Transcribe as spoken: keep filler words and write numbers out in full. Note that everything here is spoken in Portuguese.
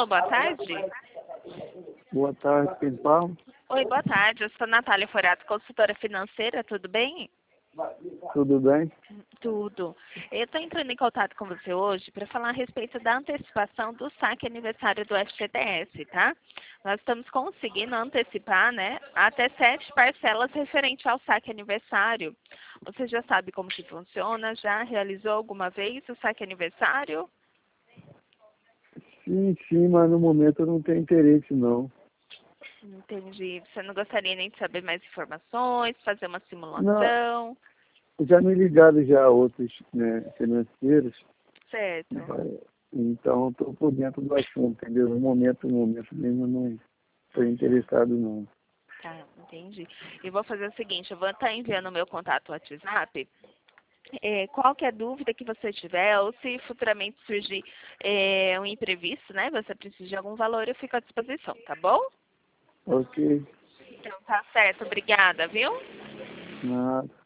Alô, boa tarde. Boa tarde, quem fala? Oi, boa tarde. Eu sou Natália Forato, consultora financeira, tudo bem? Tudo bem? Tudo. Eu estou entrando em contato com você hoje para falar a respeito da antecipação do saque aniversário do F G T S, tá? Nós estamos conseguindo antecipar, né, até sete parcelas referente ao saque aniversário. Você já sabe como que funciona? Já realizou alguma vez o saque aniversário? Sim, sim, mas no momento eu não tenho interesse, não. Entendi. Você não gostaria nem de saber mais informações, fazer uma Não, simulação? já me ligaram já a outros, né, financeiros, Certo. né, então estou por dentro do assunto, entendeu? No momento, no momento mesmo, eu não estou interessado, não. Tá, entendi. E vou fazer o seguinte, eu vou estar enviando o meu contato WhatsApp. É, qualquer dúvida que você tiver, ou se futuramente surgir é, um imprevisto, né? Você precisa de algum valor, eu fico à disposição, tá bom? Ok, Então tá certo, obrigada, viu? nada.